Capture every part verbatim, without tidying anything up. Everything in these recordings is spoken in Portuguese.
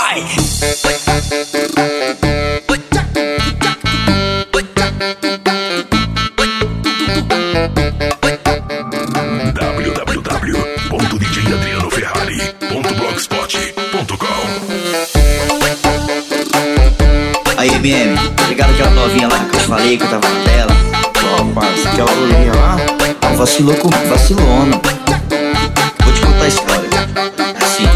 vai! w w w ponto d j adriano ferrari ponto blogspot ponto com. Aí, M M, tá ligado aquela novinha lá que eu te falei que eu tava na tela? Ó, parça, aquela loirinha lá. Ela vacilou comigo, vacilona. Vou te contar a história. Assim.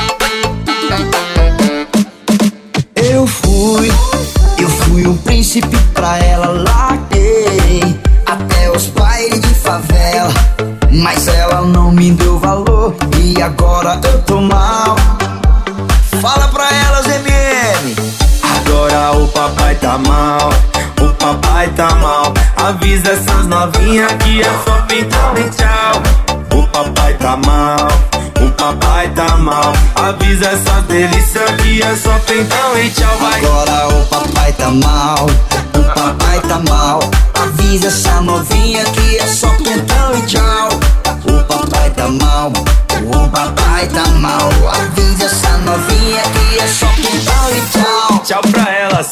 Eu fui, eu fui um príncipe pra ela, larguei até os bailes de favela, mas ela não me deu valor e agora eu tô mal. Fala pra elas, M M. Agora o papai tá mal, o papai tá mal. Avisa essas novinhas que é só peitão e tchau. O papai tá mal, o papai tá mal. Avisa essas delícias que é só peitão e tchau, vai. Agora o papai tá mal, o papai tá mal. Avisa essa novinha que é só pentão e tchau. O papai tá mal, o papai tá mal. Avisa essa novinha que é só pentão e tchau. Tchau pra elas.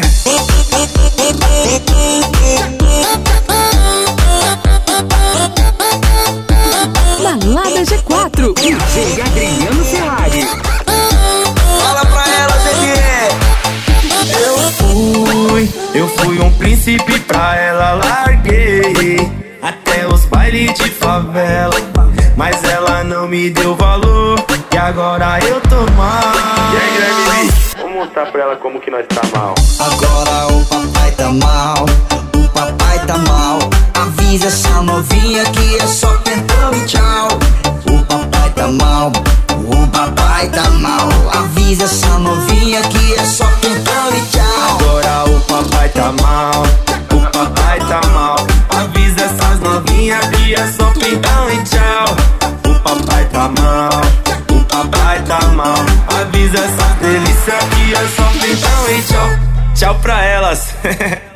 Balada G quatro, D J Adriano Ferrari. Fala pra elas, M M. Eu fui, eu fui um príncipe pra ela, larguei até os bailes de favela, mas ela não me deu valor e agora eu tô mal. E aí, Guilherme, vamos mostrar pra ela como que nós tá mal. Agora o papai tá mal, o papai tá mal. Avisa essa novinha que é só pentão e tchau. O papai tá mal, o papai tá mal. Avisa essa novinha que é só pentão e tchau. Agora o papai tá mal, o papai tá mal. Avisa essas novinhas que é só pentão e tchau. O papai tá mal, o papai tá mal. Avisa essas delícias que é só pentão e tchau. Tchau pra elas.